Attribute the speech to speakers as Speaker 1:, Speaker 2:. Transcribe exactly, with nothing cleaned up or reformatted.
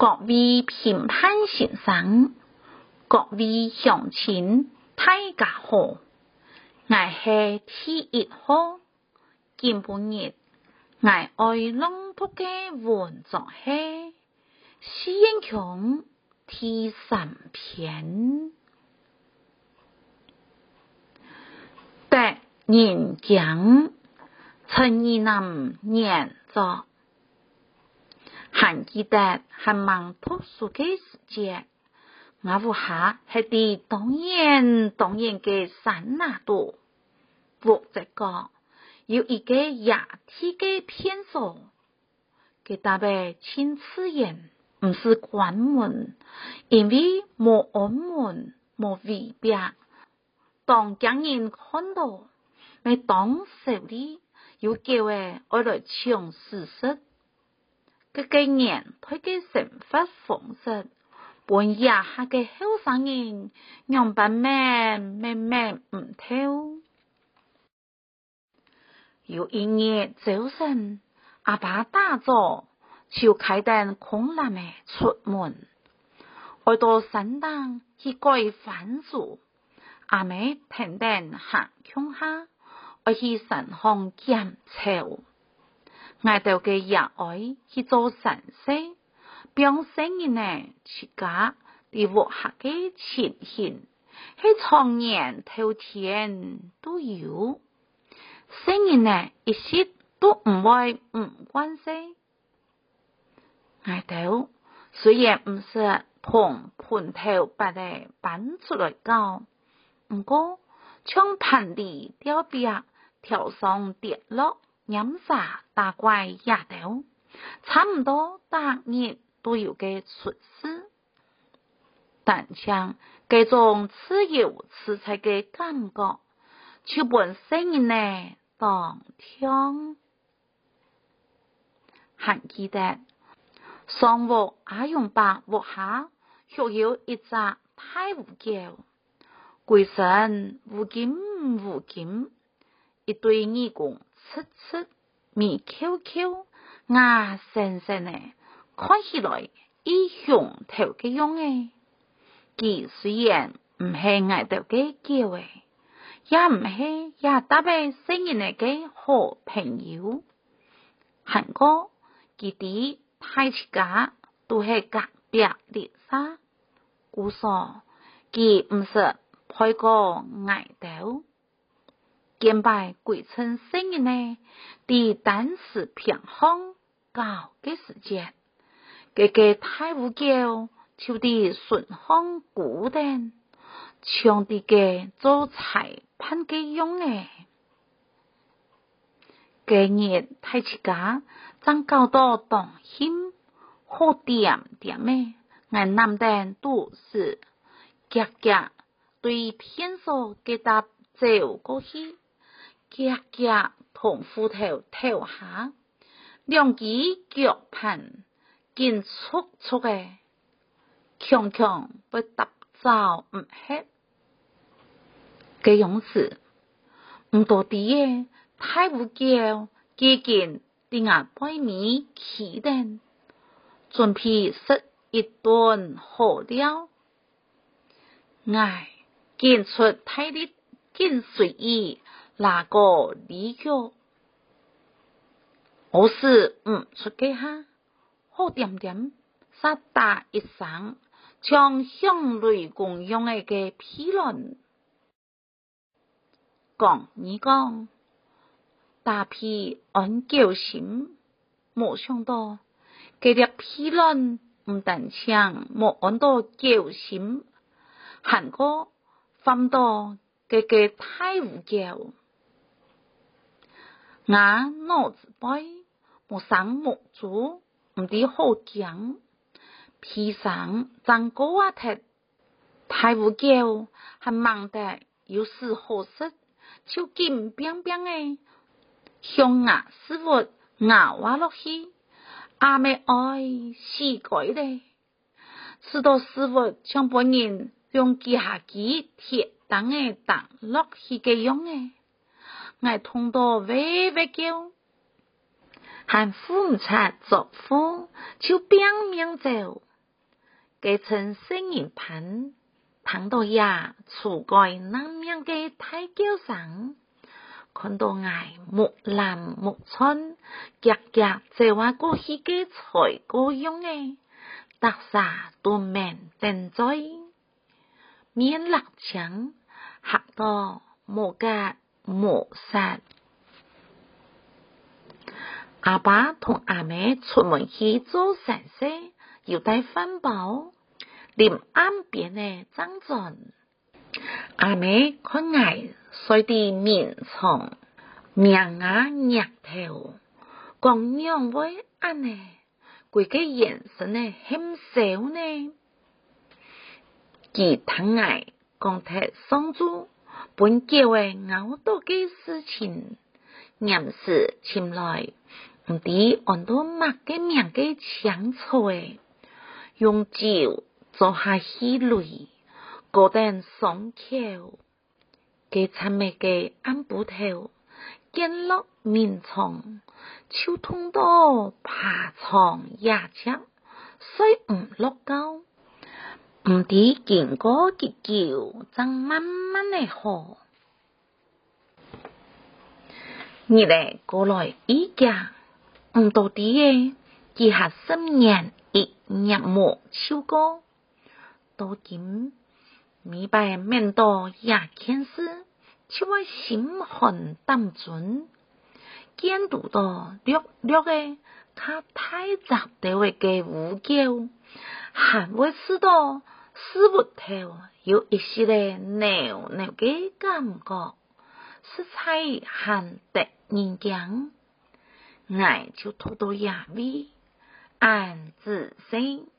Speaker 1: 各位评判先生，各位乡亲，大家好，我是第一號，今半日我愛朗讀嘅文章係詩英強第三篇，得人講陳以南演作。還記得還忙讀書嘅時節，我屋下係啲當然當然嘅山那度，或者講有一個野地嘅片數，佢特別親自然，唔是關門，因為冇安門冇圍壁，當家人看到，咪當手裡有機會我來搶事實。嗰個人推嘅生活方式，本野下嘅後生人樣板咩咩咩唔透。有一日早晨，阿爸打咗，就開燈空藍嘅出門，我到山頂去改番薯，阿妹停定行鄉下，我去山上撿草。我到嘅野外去做神事，幫生人呢自家啲活下嘅情形，喺常年頭天都有，生人呢一時都唔會唔關心。我到雖然唔是同盤頭把嚟搬出來教，唔過從盤地吊壁跳上跌落。飲茶打怪也到，差唔多每日都有嘅出事，但像這種自由自在嘅感覺，就本身人呢當聽。還記得上午阿勇伯屋下學有一隻大烏狗，規身烏金烏金，一對耳公。切切面 Q Q 牙神神的，看起來一熊頭嘅樣誒。佢雖然唔係愛到嘅叫誒，也唔係也特別生人嘅嘅好朋友。韓國佢啲大自家都係隔壁列沙，故所佢唔是配過愛到。見拜鬼稱生人呢，啲單是偏行搞嘅時間，嗰個大烏狗就啲順行孤單，像啲嘅做裁判嘅樣誒。嗰日大自家正搞到當心，好點點誒，我男人都是夾夾對天數嘅搭走過去。夾夾同斧頭頭下，兩隻腳盤見速速嘅，強強不搭走唔hết。嘅樣子唔到啲嘅大烏狗幾件啲牙背面起定，準備食一頓好料。唉，見出大力見隨意。那個理由，我是唔出嘅哈，好點點，殺打一聲，將響雷公用嘅嘅批論，講你講，大批按叫心，冇想到，佢啲批論唔但唱冇按到叫心，韓國翻到嘅嘅大烏狗。我腦子背冇生冇做，唔啲好講，皮上長高啊踢，大烏狗還忙得有時好食，就金冰冰誒，向牙師傅咬挖落去，阿妹愛死鬼咧，直到師傅將本人用機下機鐵當誒當落去嘅樣誒。我痛到喂喂叫，還扶唔出作夫，就拼命走， 佢趁聖人盤，躺到呀厝蓋南面嘅大橋上，看到挨木蘭木村，夾夾這話過去嘅菜果樣嘅，特撒都面定在，面勒牆，嚇到無格無殺。阿爸同阿妹出門去做善事，要帶飯包，臨岸邊嘅張盡。阿妹看挨睡地面床，命牙額頭，講樣會安呢，佢嘅眼神呢很小呢。佢疼愛講睇雙珠，本叫嘅熬到嘅事情，嚴時前來。唔知按到乜嘅名嘅搶錯誒，用酒做下氣淚，嗰陣爽口，嘅尋味嘅安布頭，見落面床，手痛到爬床牙切，雖唔落高，唔知經過幾久，正慢慢嘅好。你哋過來依家。唔到底嘅，佢下十年一日冇超過，到今明白面到也件事，就會心寒膽準，見到到略略嘅，他太雜地位嘅烏叫，還會知道事物頭有一些嘅扭扭嘅感覺，是才很得人驚。愛就拖到夜尾，暗自省。